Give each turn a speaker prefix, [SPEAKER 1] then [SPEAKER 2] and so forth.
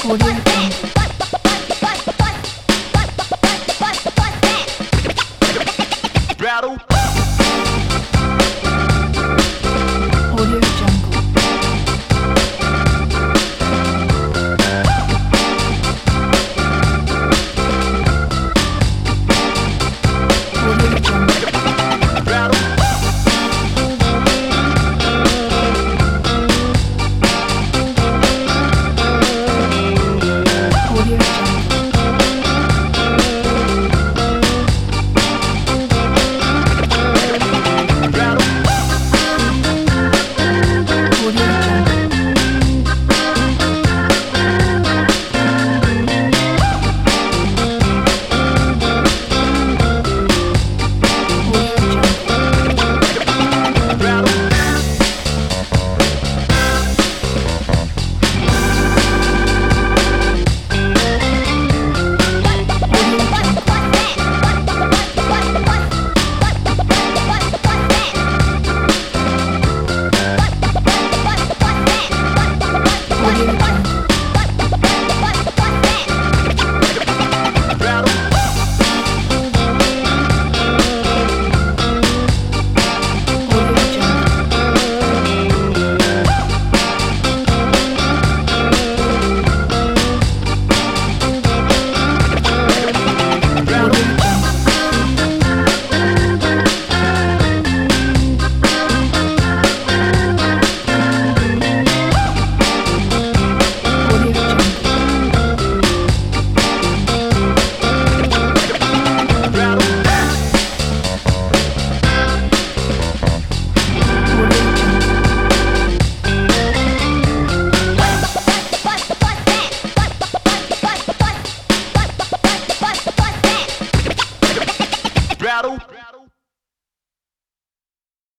[SPEAKER 1] Audio Jungle.
[SPEAKER 2] Rattle.
[SPEAKER 1] Audio Jungle. Audio Jungle.
[SPEAKER 2] Rattle.
[SPEAKER 1] Audio Jungle.
[SPEAKER 2] Rattle.
[SPEAKER 1] Audio Jungle. Audio Jungle.
[SPEAKER 2] Rattle.
[SPEAKER 1] Audio Jungle. Audio Jungle.
[SPEAKER 2] Rattle.
[SPEAKER 1] Audio Jungle.
[SPEAKER 2] Rattle.
[SPEAKER 1] Audio Jungle. Audio Jungle.
[SPEAKER 2] Rattle.
[SPEAKER 1] Audio Jungle.
[SPEAKER 2] Rattle.